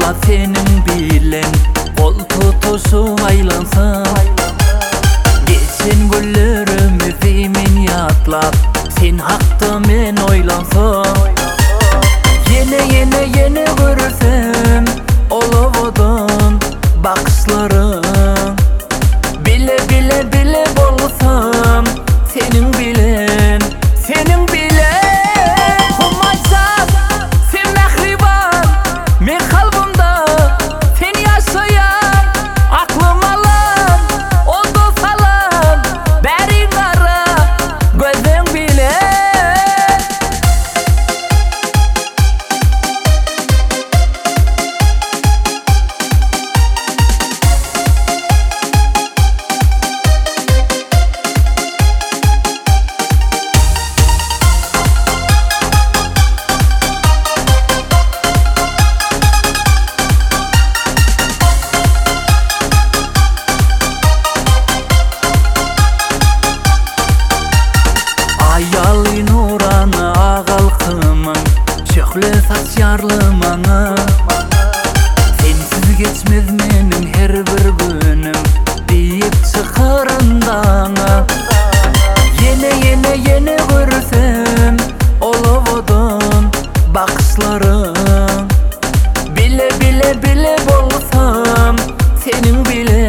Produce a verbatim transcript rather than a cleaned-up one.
senin bilen kol tutuşup aylansam. Geçen günlerimi filmin yatlap sen hakta men oylansam. Yine yine yine görürsem olavadan bakışlarım. Bile bile bile bolsam senin bilen, senin bilen. Olmazsa sen mehriban, men kalbimda sen yaşayan. Aklım alan, o dost alan, beri kara gözün bilen. Ayali nurana ağalkımın çöklü saç yarlımana. Sensiz geçmez menin her bir günüm deyip çıkarındana. Yine yine yine görürsem olavadan bakışlarım. Bile bile bile bolsam senin bile.